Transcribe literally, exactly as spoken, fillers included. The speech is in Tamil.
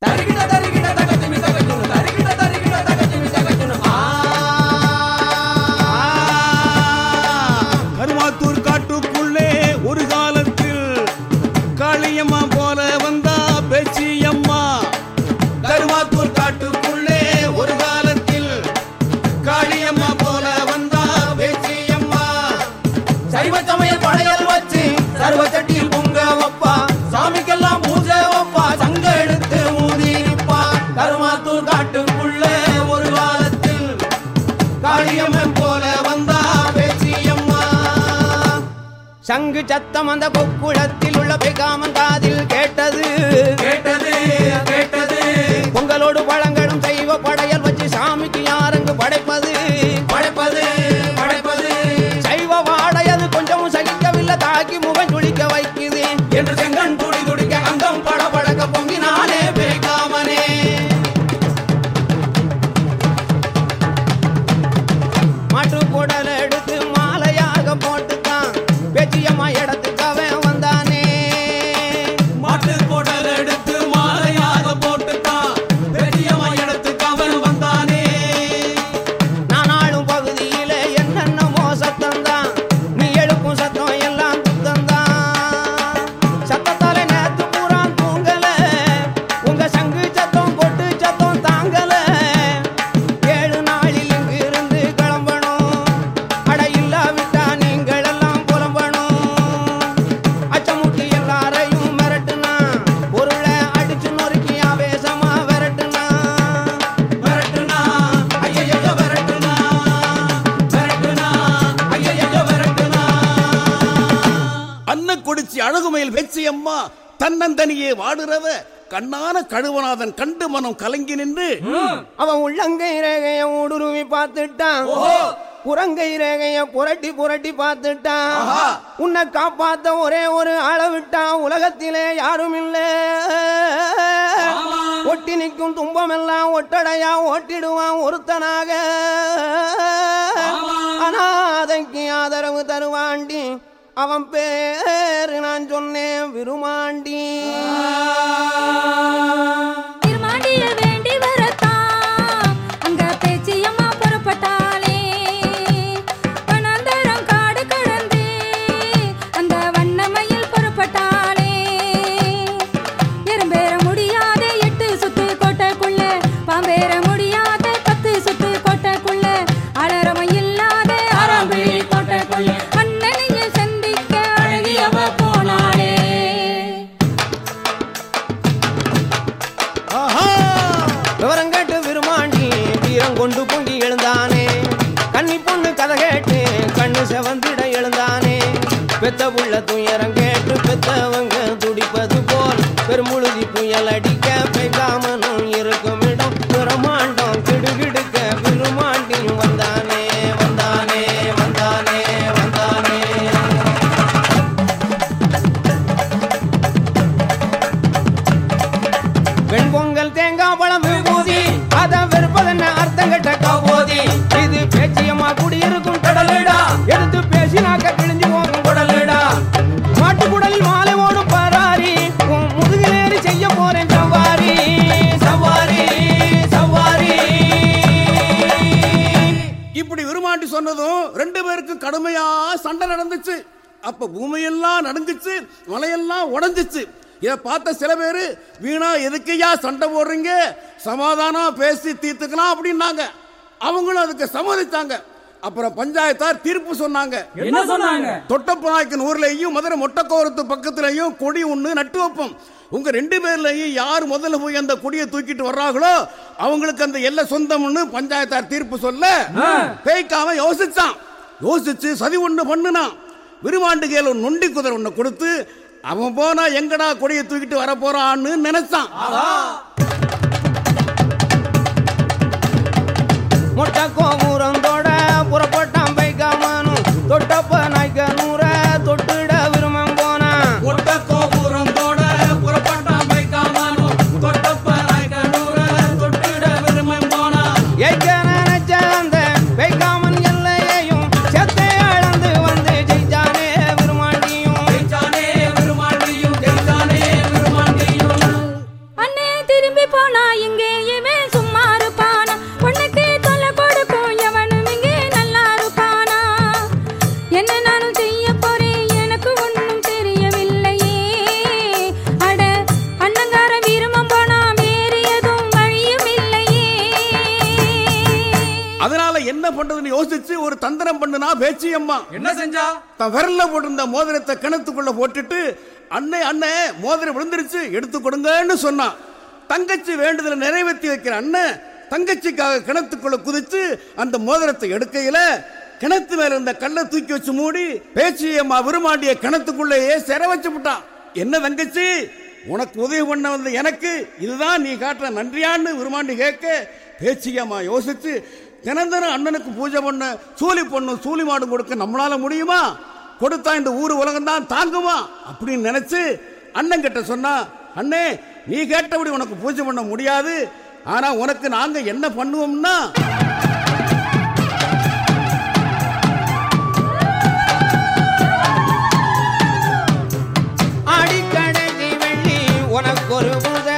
கருமாத்தூர் காட்டுக்குள்ளே ஒரு காலத்தில் காளியம்மா போல வந்தா பேச்சியம்மா. கருமாத்தூர் காட்டுக்குள்ளே ஒரு காலத்தில் காளியம்மா போல வந்தா பேச்சியம்மா. சைவ சமய படையல் வச்சு சர்வ சட்டியில் பொங்க வப்பா, சாமிக்கெல்லாம் பூஜை வப்பா, சங்க எடுத்து ஊதி நிப்பா. கருமாத்தூர் காட்டுக்குள்ளே ஒரு காலத்தில் காளியம்மா போல வந்தா பேச்சியம்மா. சங்கு சத்தம் அந்த கொக்குளத்தில் உள்ள பெகாமன் காதில் கேட்டது கேட்டது கேட்டது. பொங்கலோடு பழங்களும் தெய்வ படையல் வச்சு சாமிக்கு யாரங்கு படைப்பது படைப்பது படைப்பது. சைவ வாடையது கொஞ்சமும் சகிக்கவில்லை, தாக்கி முகம் துளிக்க வைக்குது என்று செங்கன் துடி துடிக்க அங்கம் பட பழக்க பொங்கினானே பேகாமனே. மாட்டு குடல் எடுத்து மாலையாக போட்டுத்தான் பேச்சியம்மா இடத்துக்கு அவன் வந்தானே. மாட்டு குடல் எடுத்து மாலையாக போட்டுத்தான் பெரியம்மா இடத்துக்கு அவன் வந்தானே. நானாளும் பகுதியில என்னென்னமோ சத்தம்தான், நீ எழுப்பும் சத்தம் எல்லாம் குத்தந்தான். சத்தத்தாலே நேத்து பூரா தூங்கல, உங்க சங்கு சத்தம் கொட்டு சத்தம் தாங்கல. ஏழு நாளில் இங்கு இருந்து கிளம்பணும், அட இல்லாவிட்டா நீங்கள் எல்லாம் புலம்பணும். அச்சமுட்டி எல்லாரையும் மிரட்டுனா, பொருளை அடிச்சு நொறுக்கி ஆவேசமா விரட்டுனா. விரட்டுனா ஐயையோ விரட்டுனா, விரட்டுனா ஐயையோ விரட்டுனா. அன்ன கொடிச்சி அழகுமயில் பேச்சியம்மா தன்னந்தனியே வாடுறவ கண்ணான கழுவநாதன் கண்டு மனம் கலங்கி நின்று அவன் உள்ளங்கை ரேகைய ஊடுருவி பார்த்துட்டான், புறங்கை ரேகைய புரட்டி புரட்டி பார்த்துட்டான். உன்னை காப்பாத்த ஒரே ஒரு ஆளை விட்டான், உலகத்திலே யாரும் இல்ல. ஒட்டி நிற்கும் துன்பம் எல்லாம் ஒட்டடையா ஓட்டிடுவான் ஒருத்தனாக. அனாதைக்கு ஆதரவு தருவாண்டி, அவன் பேரு நான் சொன்னேன் விருமாண்டி. திருமாண்டியில் வேண்டி வரத்தான் அங்க பேச்சியம்மா புறப்பட்டாளே. வனாந்தரம் காடு கடந்து அந்த வண்ணமயில் புறப்பட்டாளே. எறும்பேற முடியாத எட்டு சுத்து கோட்டைக்குள்ள, பாம்பேற முடியாத பத்து சுத்து கோட்டைக்குள்ள, அலறமை இல்லாத ஆறாம்பிழி கோட்டைக்குள்ள அண்ணனையும் சந்திக்க அழகியவ போனாளே. விவரம் கேட்டு விருமாண்டி வீரம் கொண்டு பொங்கி எழுந்தானே. கன்னி பொண்ணு கதை கேட்டு கண்ணு செவந்திட எழுந்தானே. பெத்த புள்ள துயரம் கேட்டு பெத்தவங்க துடிப்பது போல் பெருமுழுதி புயல் அடிக்க பெய்யாமனும் இருக்கும் இடம் பிரமாண்டம் கிடுகிடுக்க விருமாண்டியும் வந்தானே வந்தானே வந்தானே வந்தானே. வெண்பொங்கல் தேங்காய் பழம் விபூதி, அதான் வெறுப்பதென்ன அர்த்தம் கெட்ட கபோதி. இது பேச்சியம்மா குடியிருக்கும் கடலுடா, எடுத்து பேசினாக்க கிழிஞ்சு போகும் குடலுடா. மாட்டு குடலில் மாலை ஓடும் பராரி, உன் முதுகிலேறி செய்ய போறேன் சவாரி சவாரி சவாரி. இப்படி விருமாண்டி சொன்னதும் ரெண்டு பேருக்கும் கடுமையா சண்டை நடந்துச்சு. அப்ப பூமியெல்லாம் நடுங்குச்சு, மலையெல்லாம் உடைஞ்சிச்சு. இதை பார்த்த சில பேரு வீணா எதுக்கையா சண்டை போடுறீங்க, சமாதானம் பேசி தீர்த்துக்கலாம் அப்படின்னாங்க. அவங்களும் அதுக்கு சம்மதித்தாங்க. அப்புறம் பஞ்சாயத்தார் தீர்ப்பு சொன்னாங்க. என்ன சொன்னாங்க? தொட்டப்பநாயக்கன் ஊர்லயும் மதுரை மொட்டக்கோரத்து பக்கத்திலையும் கொடி ஒண்ணு நட்டு வைப்போம். உங்க ரெண்டு பேர்லயும் யார் முதல்ல போய் அந்த கொடியை தூக்கிட்டு வர்றாங்களோ அவங்களுக்கு அந்த எல்லை சொந்தம்னு பஞ்சாயத்தார் தீர்ப்பு சொல்ல பேய்க்காம யோசிச்சான். யோசிச்சு சதி ஒண்ணு பண்ணுனான். விருமாண்டு கேல நொண்டி குதிரை ஒண்ணு கொடுத்து அவன் போனா எங்கடா கொடியை தூக்கிட்டு வர போறான்னு நினைச்சான். மொட்டை கோபுரந்தோட புறப்பட்டான் பைக்காமனும், தொட்டப்ப நாய்க்க நூற தொட்டுட விரும்பம் போனா. மொட்டை கோபுரந்தோட புறப்பட்டான் பைக்காமனும், தொட்டப்ப நாய்க்க நூற தொட்டுட விரும்பம் போனா. ஏய்க்க நினைச்ச அந்த பைக்காமன் எல்லையையும் செத்தை அளந்து வந்து ஜெயிச்சானே விருமாண்டியும். ஜெயிச்சானே விருமாண்டியும், ஜெயிச்சானே விருமாண்டியும். அண்ணே திரும்பி பா யோசிச்சு ஒரு தந்திரம் பண்ணுனா பேச்சி அம்மா. என்ன செஞ்சா? தன் விரல்ல போட்டிருந்த மோதிரத்தை கிணத்துக்குள்ள போட்டுட்டு அண்ணே அண்ணே மோதிரம் விழுந்துருச்சு எடுத்து கொடுங்கன்னு சொன்னான். தங்கச்சி வேண்டுதலை நிறைவேற்றி வைக்கிற அண்ணன் தங்கச்சிக்காக கிணத்துக்குள்ள குதிச்சு அந்த மோதிரத்தை எடுக்கையில கிணத்து மேல இருந்த கல்லை தூக்கி வச்சு மூடி பேச்சியம்மா விருமாண்டிய கிணத்துக்குள்ளேயே சிற வச்சு விட்டான். என்ன தங்கச்சி, உனக்கு உதவி பண்ண வந்த எனக்கு இதுதான் நீ காட்டுற நன்றியான்னு விருமாண்டி கேட்க பேச்சியம்மா யோசிச்சு தினந்தனம் அண்ணனுக்கு பூஜை பண்ண சூலி பொண்ணு சூலி மாடு கொடுக்க நம்மளால முடியுமா? கொடுத்தா இந்த ஊர் உலகம் தான் தாங்குமா அப்படின்னு நினைச்சு அண்ணன் கிட்ட சொன்னா, அண்ணே நீ கேட்டபடி உனக்கு பூஜை பண்ண முடியாது, ஆனா உனக்கு நாங்க என்ன பண்ணுவோம்னா அடிக்கடை வெள்ளி உனக்கு ஒரு பூஜை